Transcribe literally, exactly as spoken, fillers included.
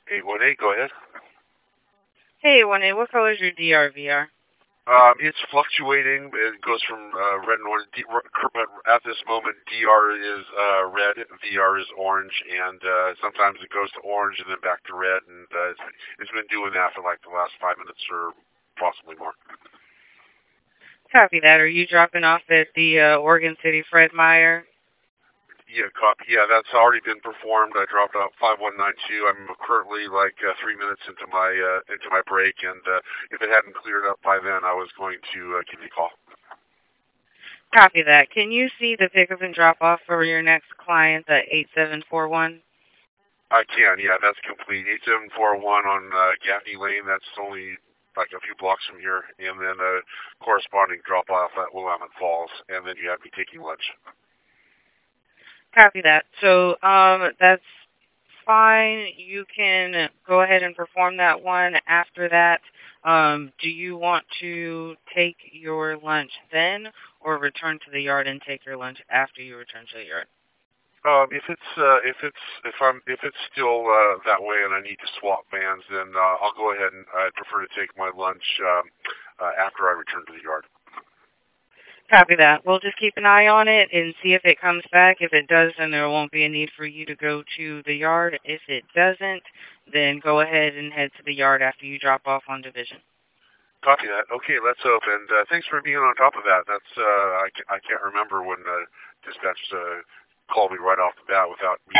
eight one eight, go ahead. Hey, one A, what color is your D R V R? Um, it's fluctuating. It goes from uh, red and orange. D- at this moment, D R is uh, red, V R is orange, and uh, sometimes it goes to orange and then back to red. And uh, it's, it's been doing that for like the last five minutes or possibly more. Copy that. Are you dropping off at the uh, Oregon City Fred Meyer? Yeah, copy. Yeah, that's already been performed. I dropped out five one nine two. I'm currently like uh, three minutes into my uh, into my break, and uh, if it hadn't cleared up by then, I was going to uh, give you a call. Copy that. Can you see the pickup and drop off for your next client at eight seven four one? I can. Yeah, that's complete. eight seven four one on uh, Gaffney Lane. That's only like a few blocks from here, and then a corresponding drop off at Willamette Falls, and then you have me taking lunch. Copy that. So um, that's fine. You can go ahead and perform that one. After that, um, do you want to take your lunch then or return to the yard and take your lunch after you return to the yard? Um, if it's uh, if it's if I'm if it's still uh, that way and I need to swap vans, then uh, I'll go ahead and I prefer to take my lunch um, uh, after I return to the yard. Copy that. We'll just keep an eye on it and see if it comes back. If it does, then there won't be a need for you to go to the yard. If it doesn't, then go ahead and head to the yard after you drop off on Division. Copy that. Okay, let's hope. And uh, thanks for being on top of that. That's uh, I, I can't remember when uh, dispatch uh, called me right off the bat without me